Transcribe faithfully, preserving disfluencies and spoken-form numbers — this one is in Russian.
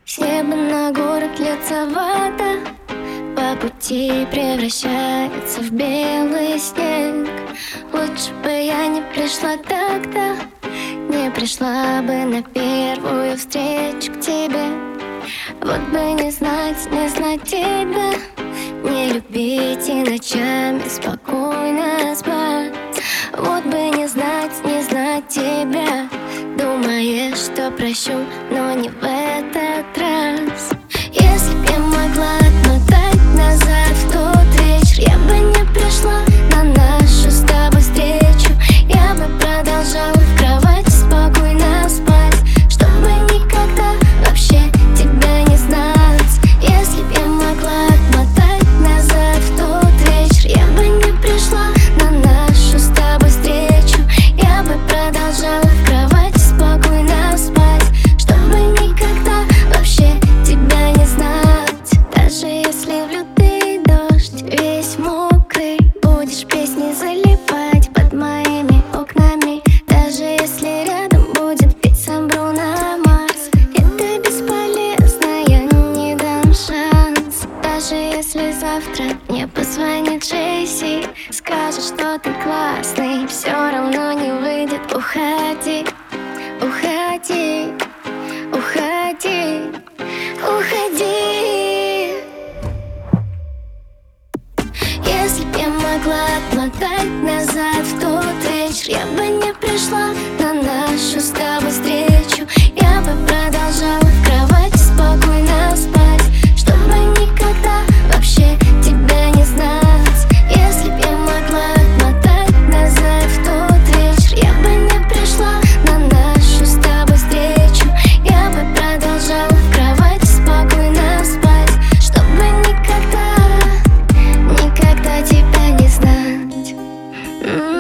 С неба на город льется вода, по пути превращается в белый снег. Лучше бы я не пришла тогда, не пришла бы на первую встречу к тебе. Вот бы не знать, не знать тебя, не любить и ночами спокойно спать. Вот бы не знать, не знать тебя, думаешь, что прощу, но не в этот раз. Если б я могла отмотать назад в тот вечер, я бы не пришла на нашу с тобой встречу. Я бы продолжала в кровати спокойно спать, чтобы никогда вообще тебя не знать. Если б я могла отмотать назад в тот вечер, я бы не пришла на нашу с тобой встречу. Я бы продолжала в кровати спокойно спать, чтобы никогда вообще тебя не знать. Даже если в лютый дождь весь мокрый, будешь песни заливать под моими окнами. Даже если рядом будет петь сам Бруно Марс, это бесполезно, я не дам шанс. Даже если завтра мне позвонит Джесси, скажет, что ты классный, все равно не выйдет. Уходи, уходи, уходи, уходи. Если б я могла отмотать назад в тот вечер, я бы не пришла на нашу с тобой встречу. Я бы продолжала в кровати спокойно спать, чтобы никогда вообще тебя не знать. Если б я могла отмотать назад в тот вечер, я бы не пришла на нашу с тобой встречу. Я бы продолжала в кровати спокойно спать, чтобы никогда, никогда тебя не знать. М-м-м.